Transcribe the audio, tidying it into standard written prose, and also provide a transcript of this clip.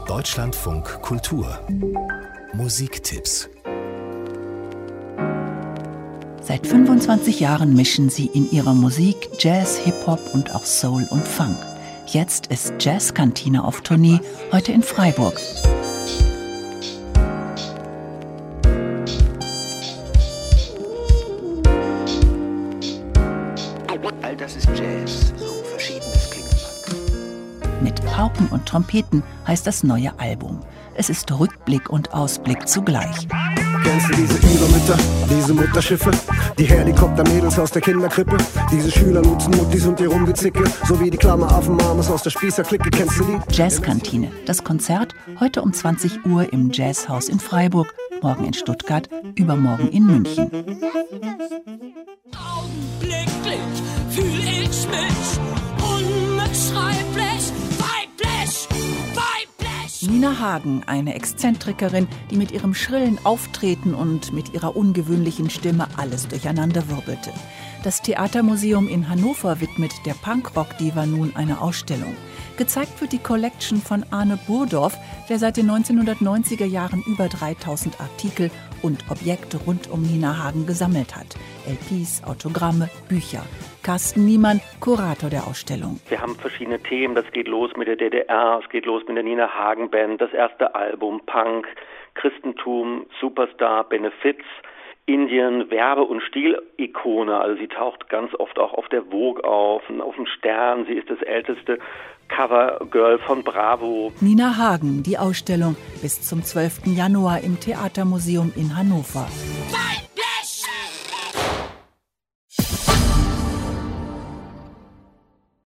Deutschlandfunk Kultur Musiktipps. Seit 25 Jahren mischen sie in ihrer Musik Jazz, Hip-Hop und auch Soul und Funk. Jetzt ist Jazzkantine auf Tournee, heute in Freiburg. All das ist Jazz, so verschiedenes Klingelband. Mit Pauken und Trompeten heißt das neue Album. Es ist Rückblick und Ausblick zugleich. Kennst du diese Übermütter, diese Mutterschiffe, die Helikoptermädels aus der Kinderkrippe, diese Schülerlotsen-Muttis und ihr Rumgezicke, sowie die Klammer-Affen-Mames aus der Spießerklicke, kennst du die? Jazzkantine, das Konzert heute um 20 Uhr im Jazzhaus in Freiburg, morgen in Stuttgart, übermorgen in München. Augenblicklich fühl ich mich unbeschreiblich weiblich, weiblich. Nina Hagen, eine Exzentrikerin, die mit ihrem schrillen Auftreten und mit ihrer ungewöhnlichen Stimme alles durcheinander wirbelte. Das Theatermuseum in Hannover widmet der Punkrock-Diva nun eine Ausstellung. Gezeigt wird die Collection von Arne Burdorf, der seit den 1990er Jahren über 3000 Artikel und Objekte rund um Nina Hagen gesammelt hat. LPs, Autogramme, Bücher. Carsten Niemann, Kurator der Ausstellung. Wir haben verschiedene Themen. Das geht los mit der DDR, es geht los mit der Nina Hagen Band, das erste Album, Punk, Christentum, Superstar, Benefiz, Indien, Werbe- und Stilikone. Also sie taucht ganz oft auch auf der Vogue auf dem Stern. Sie ist das älteste Covergirl von Bravo. Nina Hagen, die Ausstellung bis zum 12. Januar im Theatermuseum in Hannover.